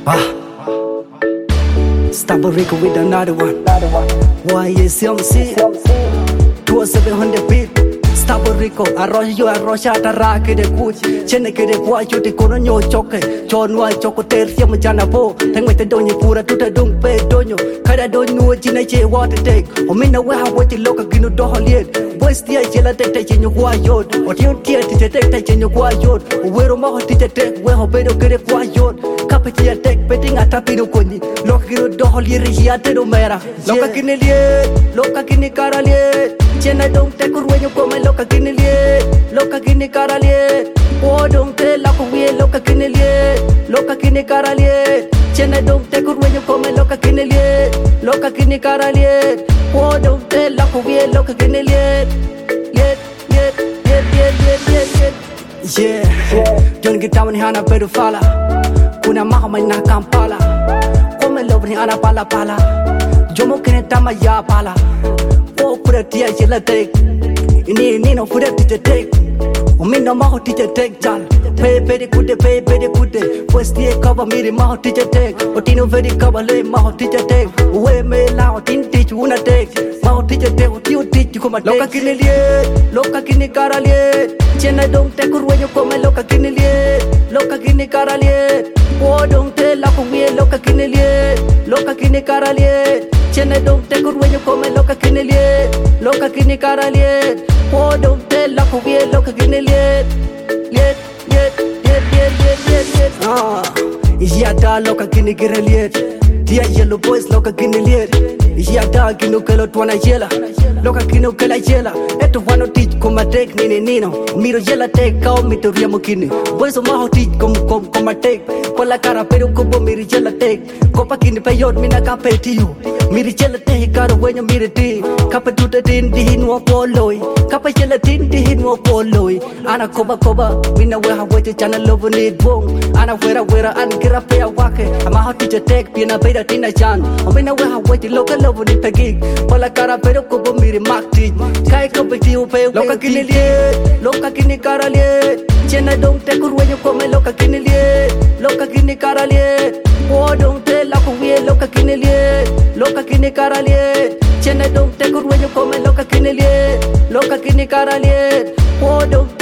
Stubborn Rico with another one. Why is CMC? 2700 beat. Stubborn Rico, arrocha tara que de cuch. Chene que de guayo te conoño choque. Chonua choco tercia machana po. Tengo este doña pura tuta dung pe doño. Kada doño china che water take. O mina weha wati loka gino doholiet. Boys tia chela te chenyo guayot. O tion tia te chenyo guayot. O wero maho tia te weho pedo que de guayot. Kapetia tek petting atapino koni. Loka gino doholiet rihiate do mera. Loka kini liet, loka kini kara liet. Chena dong te kurwenyo kome loka kini liet. Loka kini kara liet. O dong te lako wie loka kini liet. Loka kini kara liet. Chena dong te kurwenyo kome loka kini liet. Loka kini kara liet. O dong te lako wie loka kini liet. Liet. Yeah, John Gitawa ni hana pedo fala. Kuna maha mai na Kampala. Kome love ni ana pala pala. Jomo kene tama ya pala. O pura tia jela tek. Ini no pura tia tek. O mi no maho tia tek jal. Pay pede kude. Pues tia cover miri maho tia tek. O tino very cover le maho tia tek. We me la o tin teach una tek. Maho tia tek o tio teach kuma tek. Loka kini liet, loka kini kara liet. Chena dong te kurwenyo kome loka kini liet. Loka kini kara liet. O dong te lako wie loka kini liet. Loka kini kara liet. Chena dong te kurwenyo kome loka kini liet. Loka kini kara liet. O dong te lako wie loka kini liet. Liet. Iyada loka kini gira liet. Dia yellow boys loka kini liet. Iyada kino kelo tuana yela. Loka kino kela yela. Eto wano teach koma tek nino. Miro yela tek kao mito riamo kini. Boys o maho teach koma tek. Pola cara pero kubo miri yela tek. Kopa kini peyot mina kape tiyo. Miri yela tek karo wenyo miri ti. Kapa tuta tin di hinwa poloi. Kapa yela tin di hinwa poloi. Ana koba mina weha wete chana love need bong. Ana wera an gira pe awake. Amaho teach tek pina peda tina chan. Mina weha wete loka love need pegig. Pola cara pero kubo miri mak teach. Kai kopa tiyo pe loka kini liet. Loka kini kara liet. Chena dong te kurwenyo kome loka kini liet. Loka kini kara liet. O dong te lako wie loka kini liet. Loka kini kara liet. Chena dong te kurwenyo kome loka kini liet. Loka kini kara liet. O dong